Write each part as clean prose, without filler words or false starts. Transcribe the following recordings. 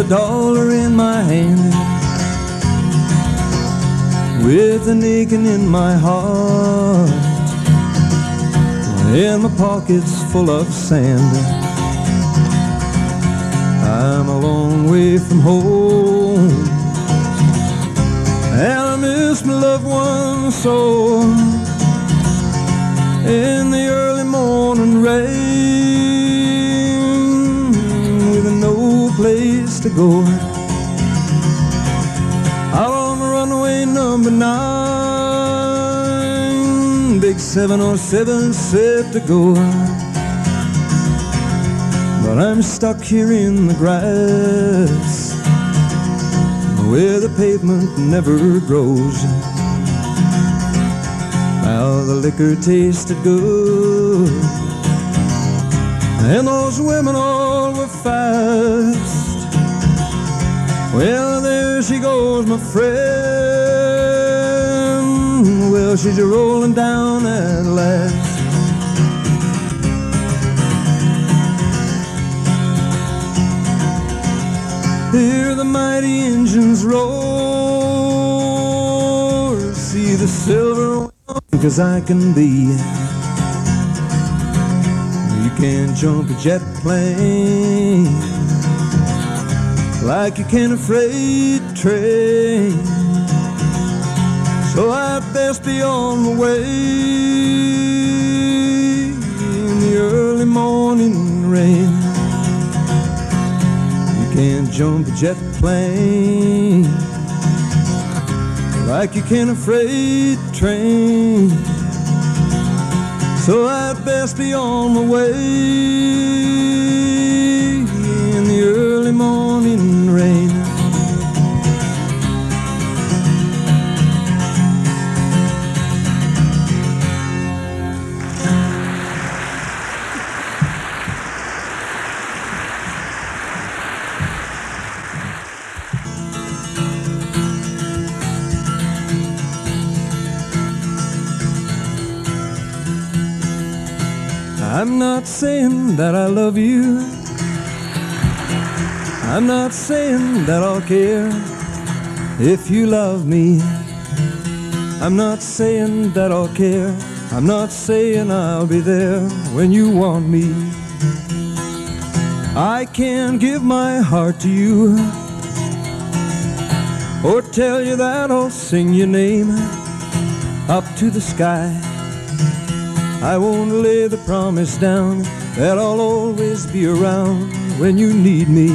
dollar in my hand, with an aching in my heart, and my pockets full of sand. I'm a long way from home, and I miss my loved ones so. In the early morning rain, with no place to go, out on the runway number 9, big 707 set to go. But I'm stuck here in the grass, where the pavement never grows. Well, the liquor tasted good, and those women all were fast. Well, there she goes, my friend. Well, she's rolling down at last. Hear the mighty engines roar, see the silver as I can be. You can't jump a jet plane like you can a freight train, so I'd best be on my way in the early morning rain. You can't jump a jet plane like you can a freight train, so I'd best be on my way in the early morning rain. I'm not saying that I love you, I'm not saying that I'll care if you love me. I'm not saying that I'll care, I'm not saying I'll be there when you want me. I can't give my heart to you, or tell you that I'll sing your name up to the sky. I won't lay the promise down that I'll always be around when you need me.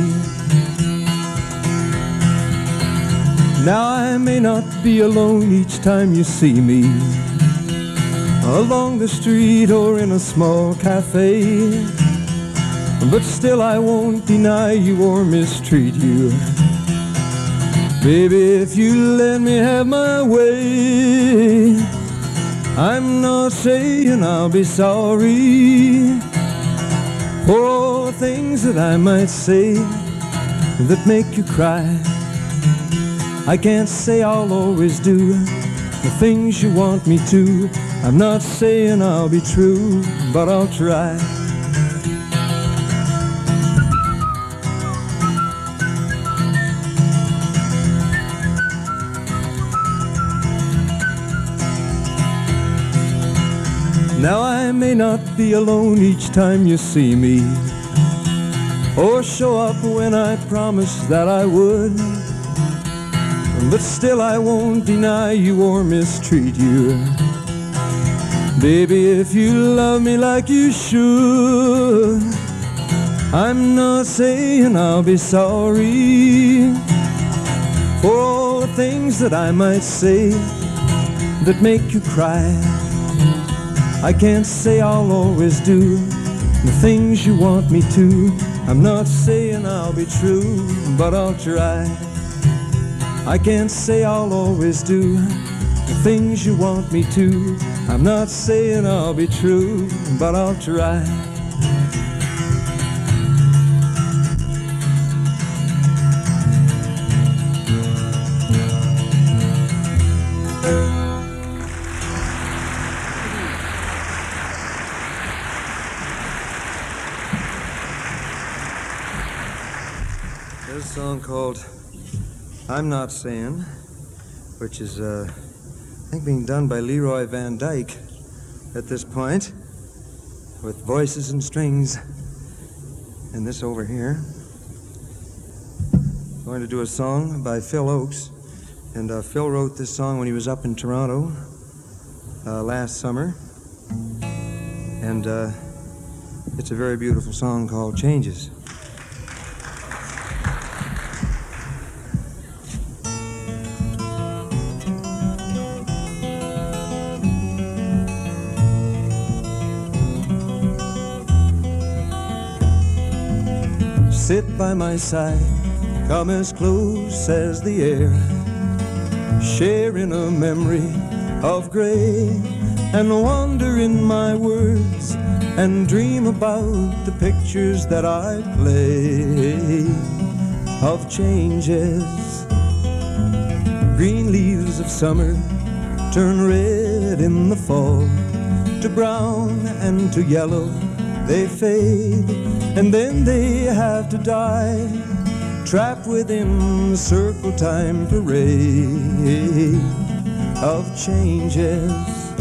Now I may not be alone each time you see me, along the street or in a small cafe, but still I won't deny you or mistreat you. Baby, if you let me have my way, I'm not saying I'll be sorry for all the things that I might say that make you cry. I can't say I'll always do the things you want me to. I'm not saying I'll be true, but I'll try. Now I may not be alone each time you see me, or show up when I promised that I would, but still I won't deny you or mistreat you. Baby, if you love me like you should, I'm not saying I'll be sorry for all the things that I might say that make you cry. I can't say I'll always do the things you want me to. I'm not saying I'll be true, but I'll try. I can't say I'll always do the things you want me to. I'm not saying I'll be true, but I'll try. This song song called I'm Not Saying, which is, I think, being done by Leroy Van Dyke at this point, with voices and strings, and this over here. I'm going to do a song by Phil Oakes, and Phil wrote this song when he was up in Toronto last summer, and it's a very beautiful song called Changes. Sit by my side, come as close as the air, sharing a memory of gray, and wander in my words and dream about the pictures that I play of changes. Green leaves of summer turn red in the fall, to brown and to yellow they fade, and then they have to die, trapped within the circle time parade of changes.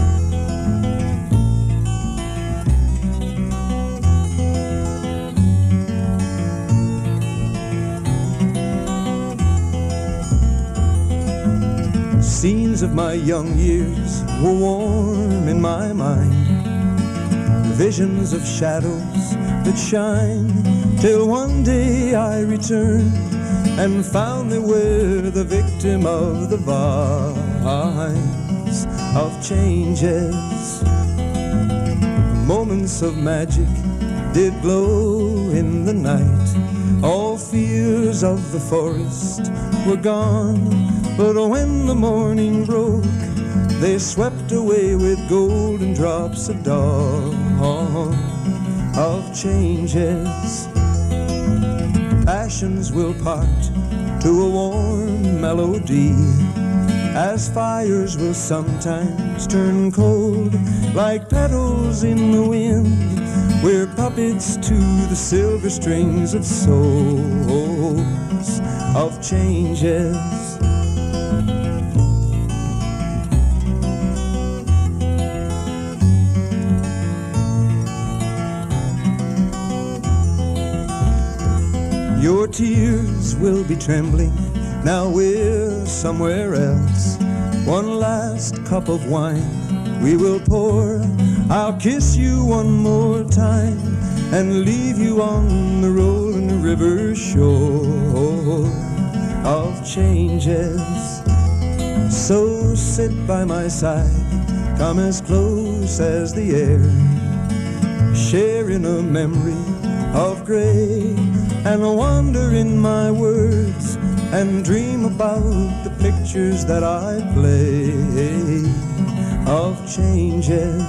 Scenes of my young years were warm in my mind, visions of shadows that shine, till one day I returned and found they were the victim of the vines of changes. Moments of magic did glow in the night, all fears of the forest were gone, but when the morning broke, they swept away with golden drops of dawn of changes. Passions will part to a warm melody, as fires will sometimes turn cold, like petals in the wind. We're puppets to the silver strings of souls of changes. Your tears will be trembling, now we're somewhere else. One last cup of wine we will pour, I'll kiss you one more time and leave you on the rolling river shore of changes. So sit by my side, come as close as the air, sharing a memory of gray, and wander in my words and dream about the pictures that I play of changes.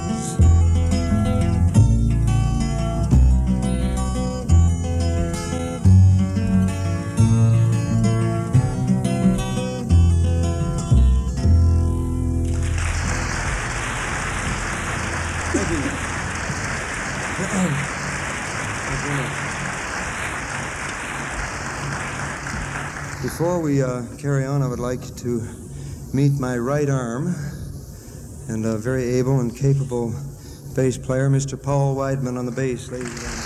Before we carry on, I would like to meet my right arm and a very able and capable bass player, Mr. Paul Weidman on the bass, ladies and gentlemen.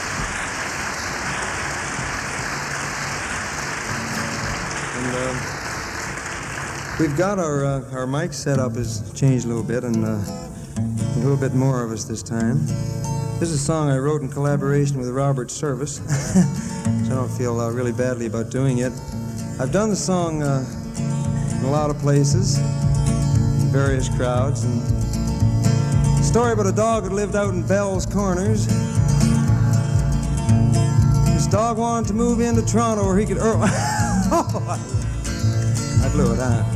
And we've got our mic setup has changed a little bit, and a little bit more of us this time. This is a song I wrote in collaboration with Robert Service, so I don't feel really badly about doing it. I've done the song in a lot of places, in various crowds, and a story about a dog that lived out in Bell's Corners. This dog wanted to move into Toronto where he could I blew it, huh?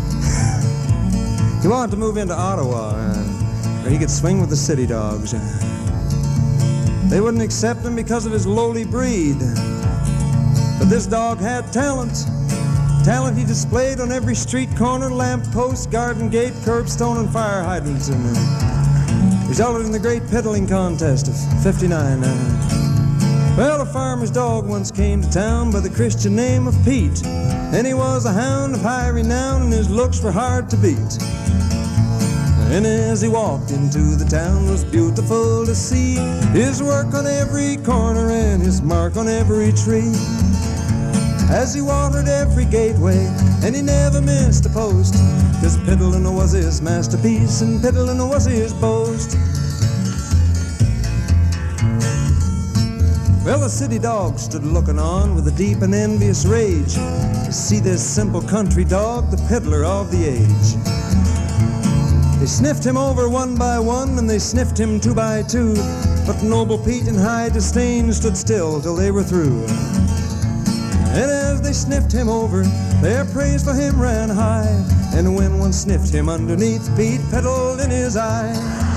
He wanted to move into Ottawa where he could swing with the city dogs. They wouldn't accept him because of his lowly breed. But this dog had talent. Talent he displayed on every street corner, lamp post, garden gate, curbstone, and fire hydrants, and resulted in the great piddling contest of '59. Well, a farmer's dog once came to town by the Christian name of Pete, and he was a hound of high renown, and his looks were hard to beat. And as he walked into the town, it was beautiful to see his work on every corner and his mark on every tree. As he watered every gateway, and he never missed a post, 'cause piddling was his masterpiece, and piddling was his boast. Well, the city dog stood looking on with a deep and envious rage to see this simple country dog, the piddler of the age. They sniffed him over one by one, and they sniffed him two by two, but Noble Pete in high disdain stood still till they were through. And as they sniffed him over, their praise for him ran high, and when one sniffed him underneath, Pete piddled in his eye.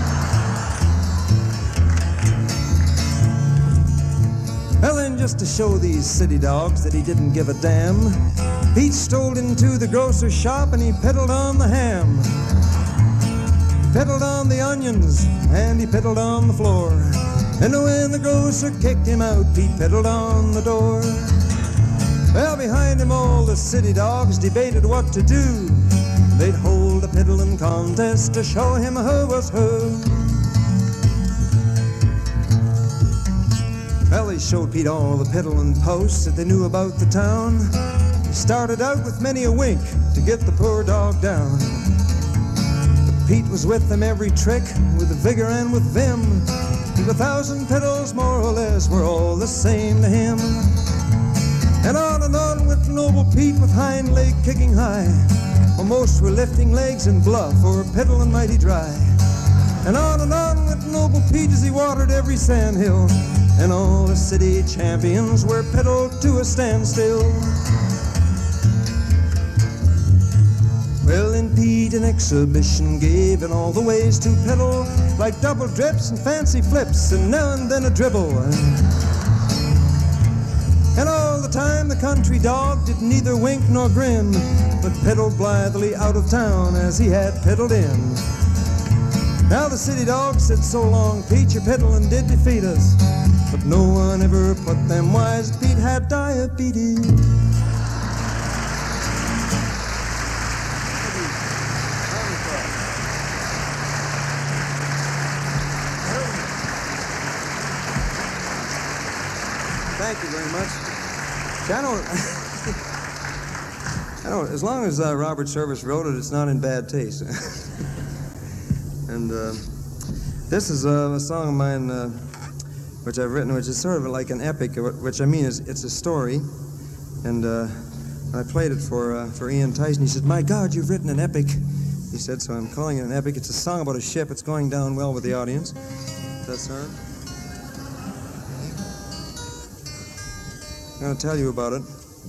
Well, then, just to show these city dogs that he didn't give a damn, Pete strolled into the grocer's shop and he piddled on the ham. Piddled on the onions, and he piddled on the floor. And when the grocer kicked him out, Pete piddled on the door. Well, behind him all the city dogs debated what to do. They'd hold a piddling contest to show him who was who. Well, they showed Pete all the piddling posts that they knew about the town. He started out with many a wink to get the poor dog down. Pete was with them every trick, with vigor and with vim. And 1,000 piddles, more or less, were all the same to him. And on went Noble Pete with hind leg kicking high, while most were lifting legs and bluff or piddling mighty dry. And on went Noble Pete as he watered every sandhill, and all the city champions were piddled to a standstill. Well, then Pete an exhibition gave in all the ways to piddle, like double drips and fancy flips and now and then a dribble. And all the time the country dog did neither wink nor grin, but piddled blithely out of town as he had piddled in. Now the city dog said, "So long, Pete, your piddling did defeat us," but no one ever put them wise. Pete had diabetes. Thank you very much. See, I don't, as long as Robert Service wrote it, it's not in bad taste. And this is a song of mine which I've written, which is sort of like an epic, which I mean is it's a story. And I played it for Ian Tyson. He said, "My God, you've written an epic." He said, so I'm calling it an epic. It's a song about a ship. It's going down well with the audience. That's all right. I'm going to tell you about it.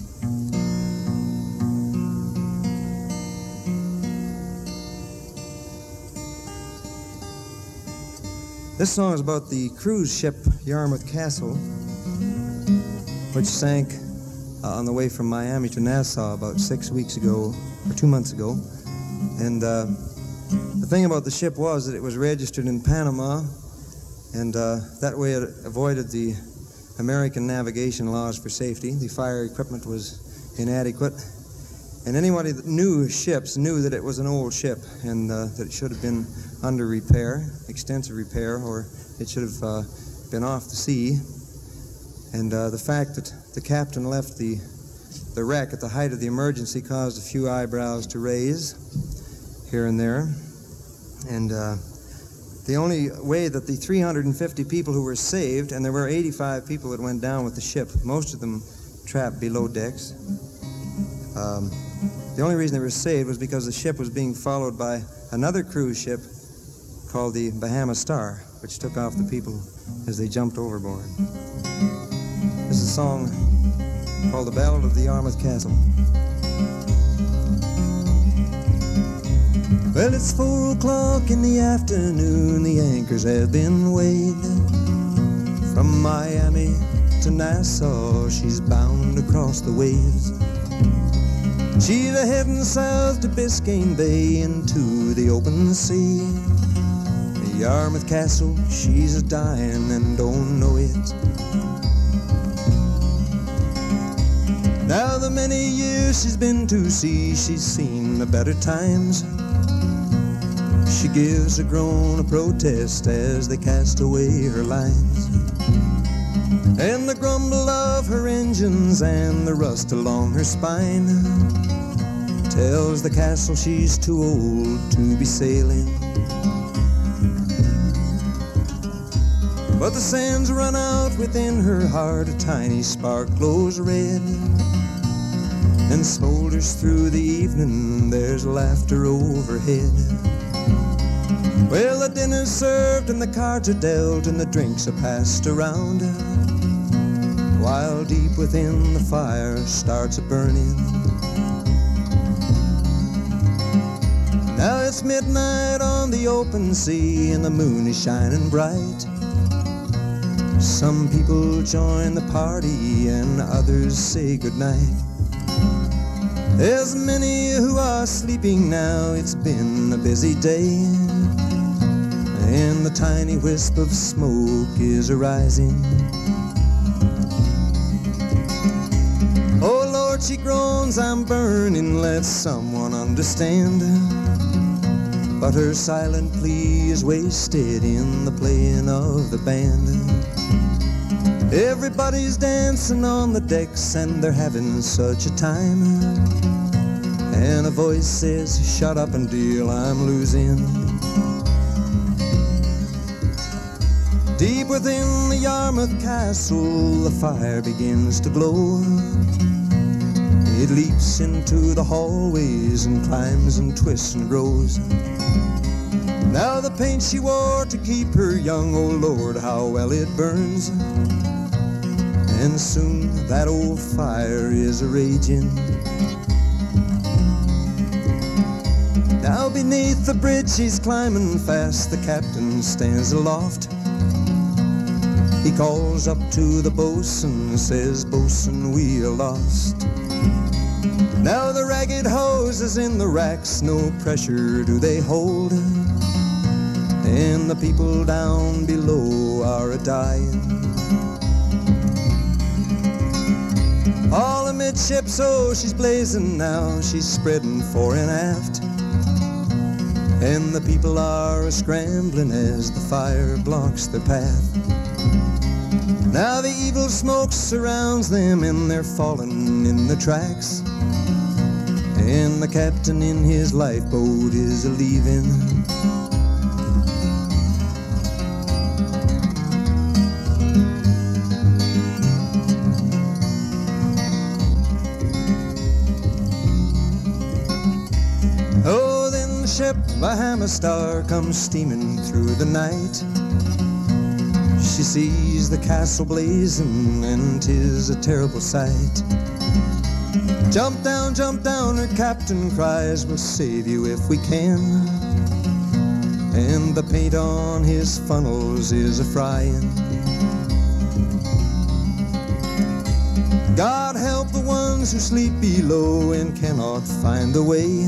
This song is about the cruise ship Yarmouth Castle, which sank on the way from Miami to Nassau about 6 weeks ago, or 2 months ago. And the thing about the ship was that it was registered in Panama, and that way it avoided the American navigation laws for safety. The fire equipment was inadequate, and anybody that knew ships knew that it was an old ship and that it should have been under repair, extensive repair, or it should have been off the sea. And the fact that the captain left the wreck at the height of the emergency caused a few eyebrows to raise here and there. And the only way that the 350 people who were saved, and there were 85 people that went down with the ship, most of them trapped below decks, the only reason they were saved was because the ship was being followed by another cruise ship called the Bahama Star, which took off the people as they jumped overboard. This is a song called The Ballad of the Yarmouth Castle. Well, it's 4 o'clock in the afternoon, the anchors have been weighed. From Miami to Nassau, she's bound across the waves. She's a-heading south to Biscayne Bay into the open sea. The Yarmouth Castle, she's a-dying and don't know it. Now the many years she's been to sea, she's seen the better times. She gives a groan of protest as they cast away her lines. And the grumble of her engines and the rust along her spine tells the castle she's too old to be sailing. But the sands run out within her heart, a tiny spark glows red and smolders through the evening, there's laughter overhead. Well, the dinner's served and the cards are dealt and the drinks are passed around, while deep within the fire starts a burning. Now it's midnight on the open sea and the moon is shining bright. Some people join the party and others say goodnight. There's many who are sleeping now, it's been a busy day, and the tiny wisp of smoke is arising. Oh Lord, she groans, I'm burning, let someone understand. But her silent plea is wasted in the playing of the band. Everybody's dancing on the decks and they're having such a time. And a voice says, shut up and deal, I'm losing. Deep within the Yarmouth Castle, the fire begins to glow. It leaps into the hallways and climbs and twists and grows. Now the paint she wore to keep her young, oh Lord, how well it burns. And soon that old fire is a-raging. Now beneath the bridge she's climbing fast, the captain stands aloft. He calls up to the bosun, says, bosun, we are lost. Now the ragged hoses in the racks, no pressure do they hold. And the people down below are a-dying. All amidships, oh, she's blazing now, she's spreading fore and aft. And the people are a-scrambling as the fire blocks their path. Now the evil smoke surrounds them and they're falling in the tracks. And the captain in his lifeboat is a-leaving. Oh, then the ship Bahama Star comes steaming through the night. She sees the castle blazing and 'tis a terrible sight. Jump down, her captain cries, we'll save you if we can. And the paint on his funnels is a-frying. God help the ones who sleep below and cannot find the way.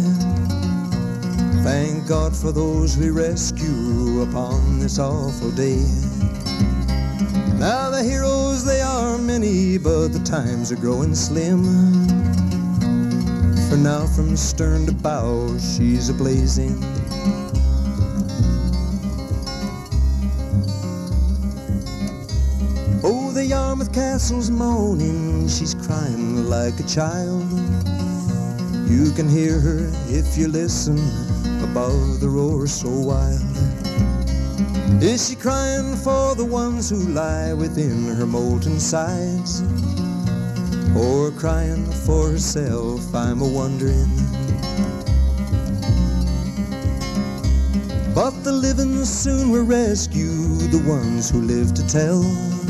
Thank God for those we rescue upon this awful day. Now the heroes, they are many, but the times are growing slim. For now from stern to bow, she's a-blazing. Oh, the Yarmouth Castle's moaning, she's crying like a child. You can hear her if you listen above the roar so wild. Is she crying for the ones who lie within her molten sides? Or crying for herself, I'm a-wondering. But the living soon will rescue the ones who live to tell.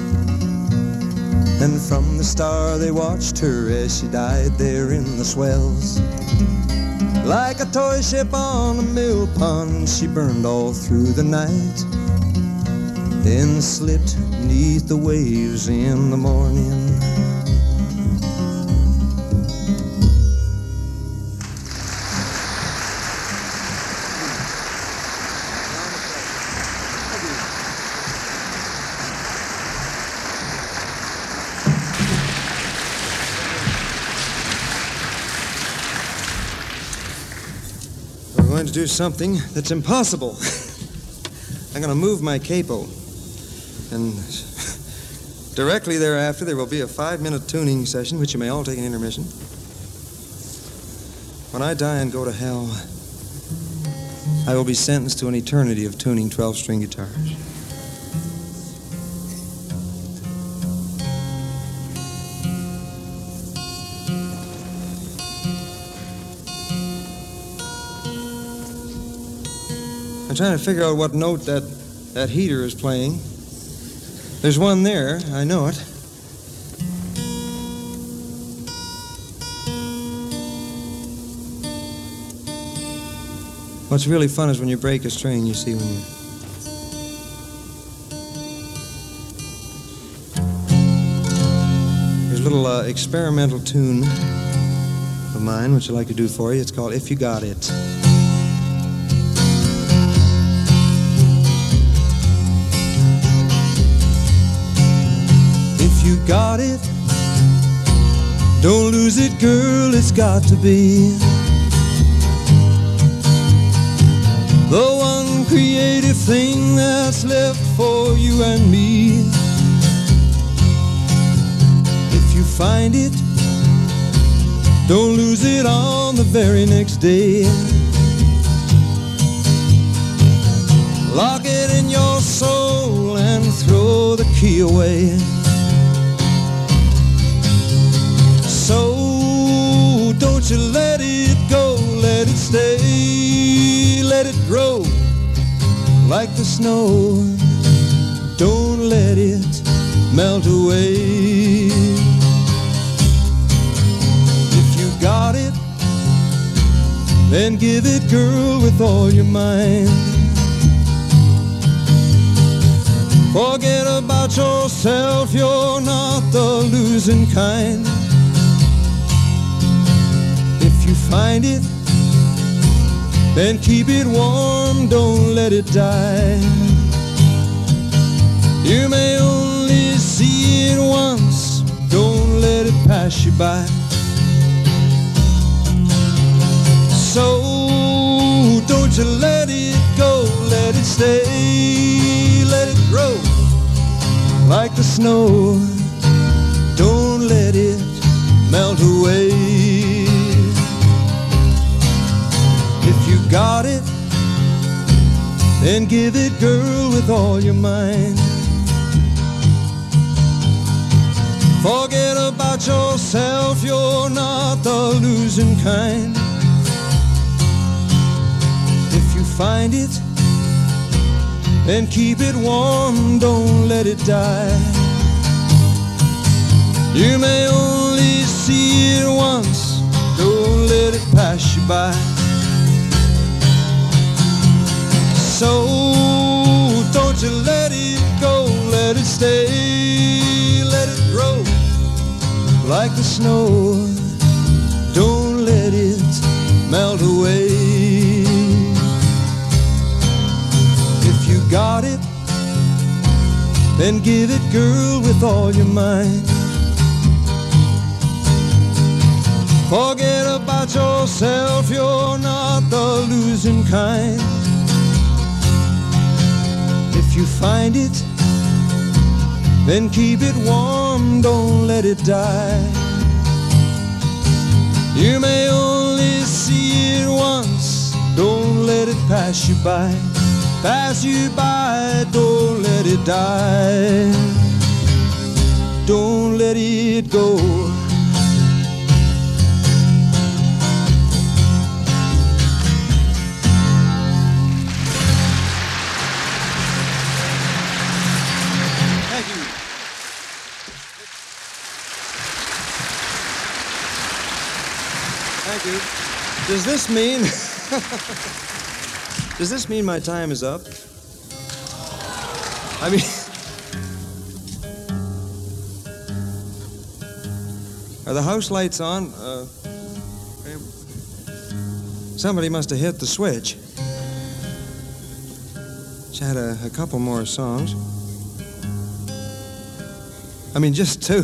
And from the Star they watched her as she died there in the swells. Like a toy ship on a mill pond, she burned all through the night, then slipped beneath the waves in the morning. going to do something that's impossible. I'm going to move my capo. And directly thereafter, there will be a 5-minute tuning session, which you may all take an intermission. When I die and go to hell, I will be sentenced to an eternity of tuning 12-string guitars. I'm trying to figure out what note that heater is playing. There's one there, I know it. What's really fun is when you break a string, you see when you... There's a little experimental tune of mine, which I'd like to do for you. It's called If You Got It. If you got it, don't lose it, girl, it's got to be the one creative thing that's left for you and me. If you find it, don't lose it on the very next day. Lock it in your soul and throw the key away. So don't you let it go, let it stay, let it grow like the snow. Don't let it melt away. If you got it, then give it, girl, with all your mind. Forget about yourself, you're not the losing kind. If you find it, then keep it warm, don't let it die. You may only see it once, don't let it pass you by. So don't you let it go, let it stay, let it grow like the snow. Don't let it melt away. If you got it, then give it, girl, with all your mind. Forget about yourself, you're not the losing kind. If you find it, then keep it warm, don't let it die. You may only see it once, don't let it pass you by. So don't you let it go, let it stay, let it grow like the snow. Don't let it melt away. If you got it, then give it, girl, with all your mind. Forget about yourself, you're not the losing kind. If you find it, then keep it warm, don't let it die. You may only see it once, don't let it pass you by. Pass you by, don't let it die. Don't let it go. Thank you. Does this mean... Does this mean my time is up? I mean... Are the house lights on? Somebody must have hit the switch. She had a couple more songs. I mean, just two.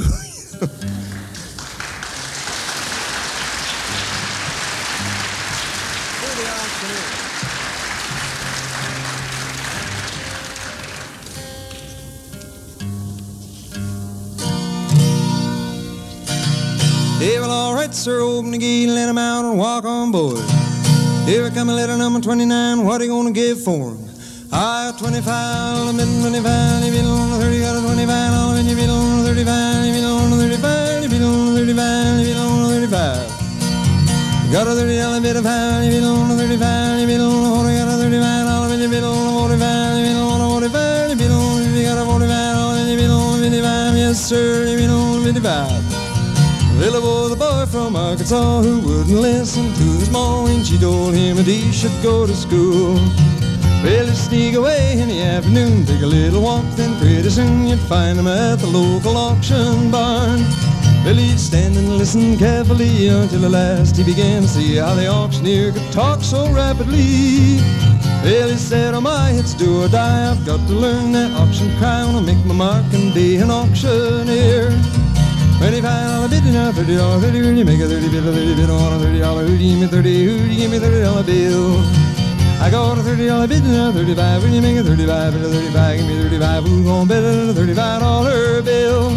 Here they are. Yeah, well, all right, sir, open the gate and let him out and walk on board. Here come a letter number 29, what are you gonna give for him? I got 25, I've been 25, you've been on the 30, got a 25, all in, you've been on the 35, you've been on the 35, you've been on the 35, you've been on the 35. Got a 30, all a bit of 5, you've been on the 35, you've been on the 40, got a 35, all in, you've been on the 45, you've been on the 45, you've been on the 50, got a 45, all in, you've been on the 55, yes sir, you've been on the 55. Well, there was a boy from Arkansas who wouldn't listen to his mom when she told him that he should go to school. Well, he'd sneak away in the afternoon, take a little walk, then pretty soon you'd find him at the local auction barn. Well, he'd stand and listen carefully until at last he began to see how the auctioneer could talk so rapidly. Well, he said, oh my, it's do or die, I've got to learn that auction cry, I wanna make my mark and be an auctioneer. $25 bid and a $30, 30, will you make a 30 bill, a 30 bid on a $30, who'd you give me 30, who'd you give me $30 bill? I got a $30 bid and a 35, will you make a 35 bill, a 35, give me 35, who's gonna bid it a $35 bill?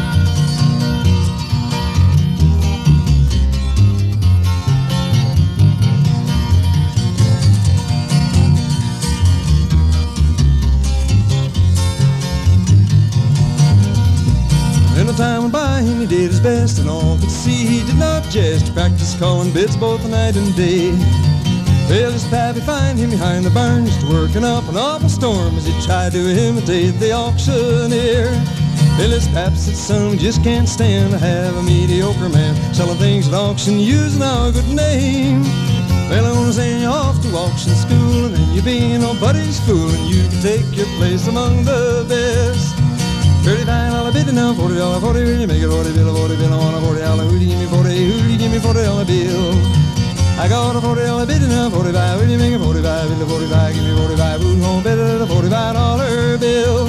Time went by and he did his best, and all could see he did not jest. Practice calling bids both night and day. Well, his pappy find him behind the barn, just working up an awful storm as he tried to imitate the auctioneer. Well, his pap said, son, we just can't stand to have a mediocre man selling things at auction using our good name. Well, I'm gonna send you off to auction school, and then you be nobody's fool, and you can take your place among the best. $35 bid and a $40, 40, will you make a 40 bill, a 40 bill, I want a $40, who'd you give me 40, who'd you give me $40 bill? I got a $40 bid and a 45, will you make a 45 bill, a 45, give me 45, who's gonna bid it a $45 bill?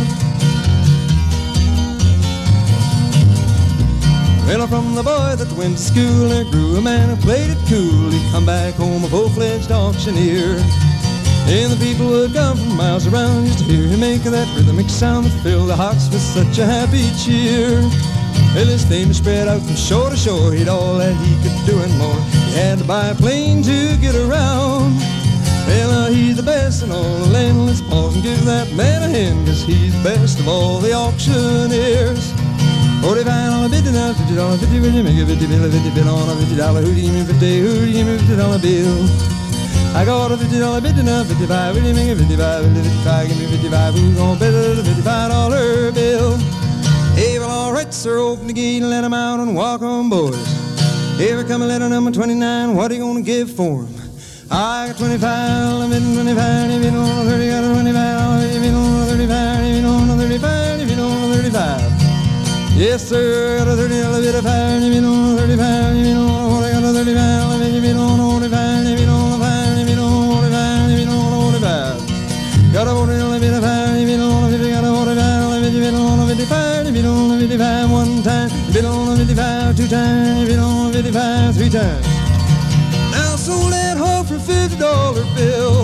Well, from the boy that went to school, there grew a man who played it cool. He'd come back home a full-fledged auctioneer. And the people would come from miles around just to hear him make that rhythmic sound that filled the hearts with such a happy cheer. Well, his fame spread out from shore to shore. He'd all that he could do and more. He had to buy a plane to get around. Well, he's the best in all the land. Let's pause and give that man a hand, 'cause he's the best of all the auctioneers. $45 bid and a $50, 50, will you make a 50 bill, a 50 bill on a $50, who'd you give me 50, who'd you give me $50 bill? I got a $50 bid and a 55, will you make a 55, will you 55, give me 55, who's gonna bid it a $55 bill? Hey, well, all right, sir, open the gate and let him out and walk on, boys. Here come a letter number 29, what are you gonna give for him? I got 25, I've been 25, if you don't know 30, got a 25, if you don't know 35, if you don't know 35, if you don't know 35. Yes, sir, got a $30 bid of 5, if you don't know 35, if you don't know what I got a 35, if you don't know 45, if you don't know 5, if you don't know 45, if you don't know 45. Got a $40 bid of 5, if you don't know 50, got a $45, if you don't know 55, if you don't know 55 one time, if you don't know 55 two times, if you don't know 55 three times. Now sold that hoe for $50 bill.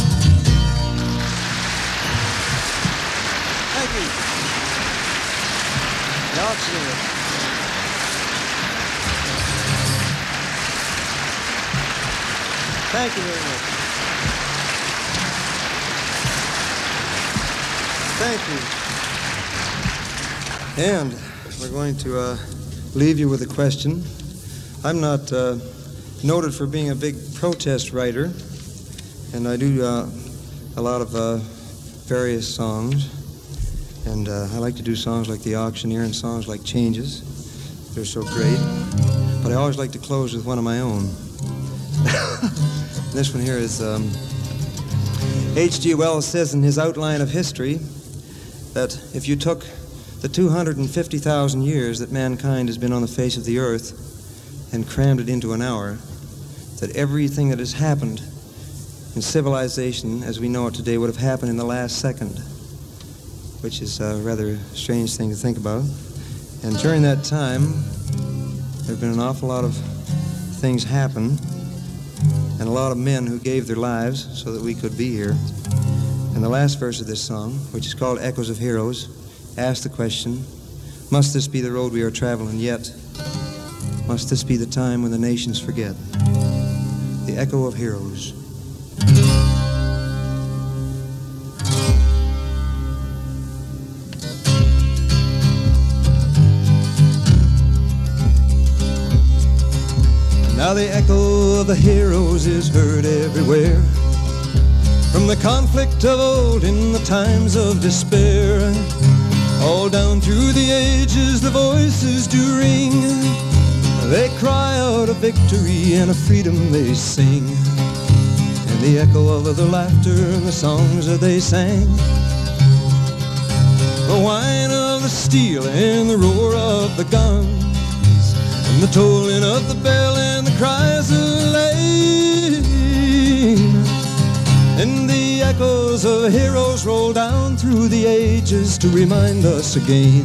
Thank you. The auctioneer. Thank you very much. Thank you. And we're going to leave you with a question. I'm not noted for being a big protest writer, and I do a lot of various songs. And I like to do songs like The Auctioneer and songs like Changes. They're so great. But I always like to close with one of my own. This one here is H.G. Wells says in his Outline of History that if you took the 250,000 years that mankind has been on the face of the earth and crammed it into an hour, that everything that has happened in civilization as we know it today would have happened in the last second, which is a rather strange thing to think about. And during that time, there have been an awful lot of things happen and a lot of men who gave their lives so that we could be here. And the last verse of this song, which is called Echoes of Heroes, asks the question, must this be the road we are traveling yet? Must this be the time when the nations forget? The Echo of Heroes. Now the echo of the heroes is heard everywhere, from the conflict of old in the times of despair. All down through the ages the voices do ring. They cry out a victory and a freedom they sing. And the echo of their laughter and the songs that they sang, the whine of the steel and the roar of the guns, and the tolling of the bell and the cries of lame. And the echoes of heroes roll down through the ages to remind us again.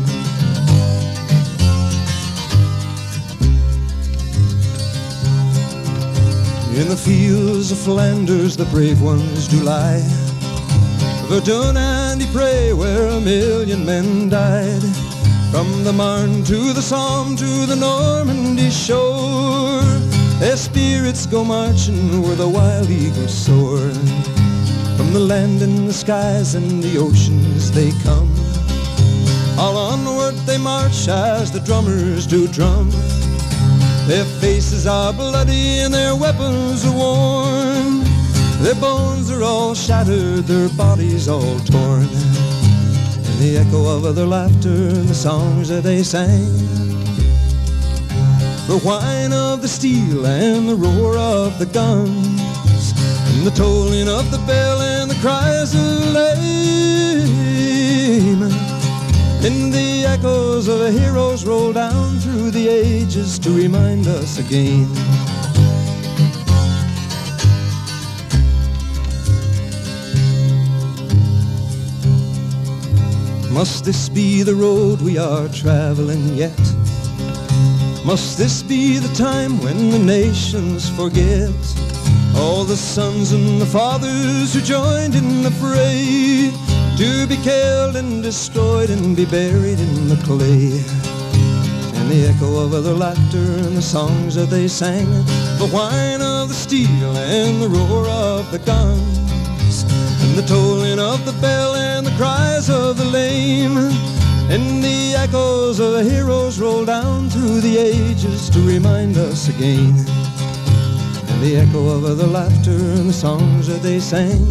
In the fields of Flanders the brave ones do lie, Verdun and Ypres where 1,000,000 men died. From the Marne to the Somme to the Normandy shore, their spirits go marching where the wild eagles soar. From the land and the skies and the oceans they come, all onward they march as the drummers do drum. Their faces are bloody and their weapons are worn. Their bones are all shattered, their bodies all torn. And the echo of their laughter and the songs that they sang, the whine of the steel and the roar of the guns, and the tolling of the bell and the cries of lame. And the echoes of heroes roll down through the ages to remind us again. Must this be the road we are traveling yet? Must this be the time when the nations forget all the sons and the fathers who joined in the fray, to be killed and destroyed and be buried in the clay? And the echo of their laughter and the songs that they sang, the whine of the steel and the roar of the guns, and the tolling of the bell and the cries of the lame. And the echoes of heroes roll down through the ages to remind us again. And the echo of the laughter and the songs that they sang,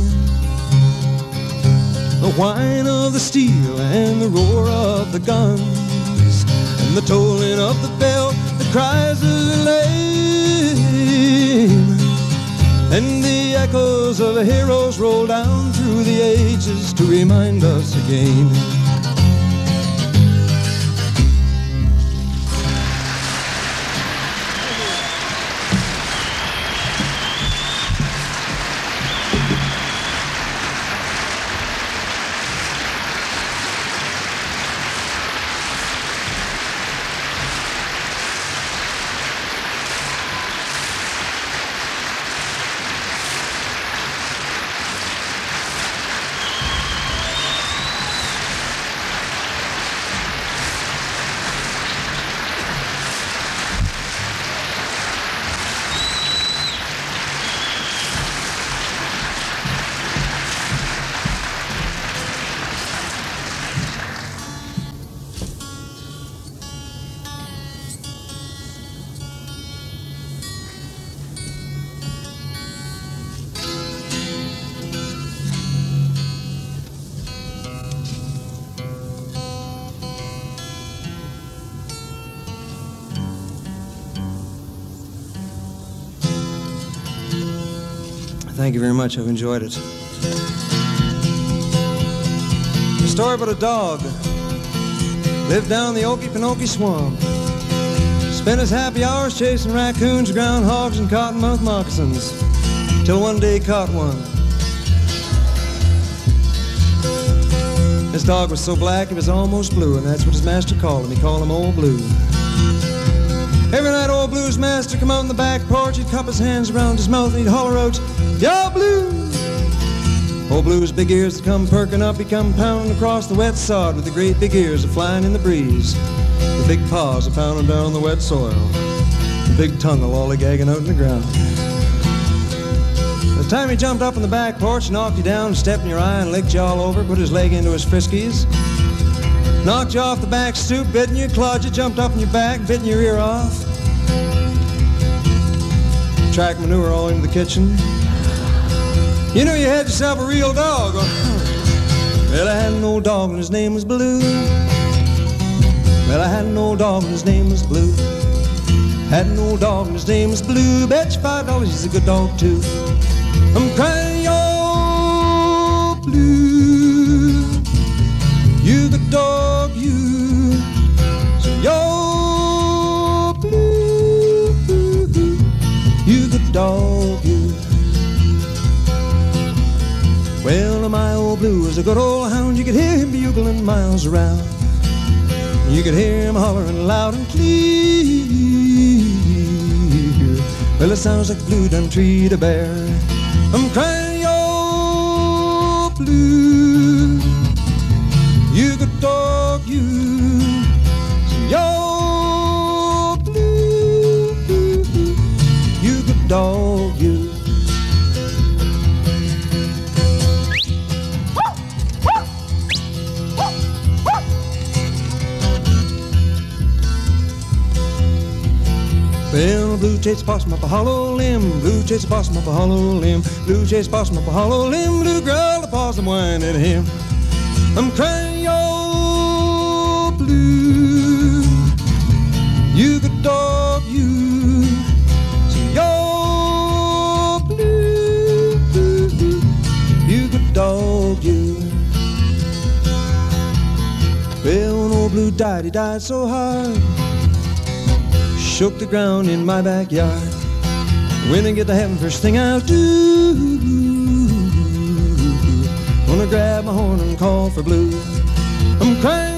the whine of the steel and the roar of the guns, and the tolling of the bell, the cries of the lame. And the echoes of heroes roll down through the ages to remind us again. Thank you very much. I've enjoyed it. A story about a dog. Lived down the Okefenokee Swamp. Spent his happy hours chasing raccoons, groundhogs, and cottonmouth moccasins, till one day he caught one. This dog was so black it was almost blue, and that's what his master called him. He called him Old Blue. Every night old blues master come on the back porch, he'd cup his hands around his mouth and he'd holler out, "Yo, blues!" Old blues big ears would come perking up, he'd come pounding across the wet sod with the great big ears a-flying in the breeze. The big paws a-pounding down on the wet soil, the big tongue a-lollygagging out in the ground. The time he jumped up on the back porch, knocked you down, stepped in your eye and licked you all over, put his leg into his friskies, knocked you off the back stoop, bitten you, clawed you, jumped up on your back, bitten your ear off. Track manure all into the kitchen. You know you had yourself a real dog. Well, I had an old dog and his name was Blue. Well, I had an old dog and his name was Blue. Had an old dog and his name was Blue. Bet you $5 he's a good dog too. I'm crying, yo, Blue. You good dog, you. So, yo, Blue. You good dog, you. Well, my old Blue was a good old hound. You could hear him bugling miles around. You could hear him hollering loud and clear. Well, it sounds like Blue done treat a bear. I'm crying, yo, Blue. You good dog, you. Yo, Blue. You good dog, you. Well, Blue chased a possum up a hollow limb. Blue chased a possum up a hollow limb. Blue chased a possum up a hollow limb. Blue growled, the possum whined at him. I'm crying, yo, Blue. You good dog, you. So, yo, Blue. You good dog, you. Well, when old Blue died, he died so hard. Shook the ground in my backyard. When I get to heaven, first thing I'll do, gonna grab my horn and call for Blue. I'm crying,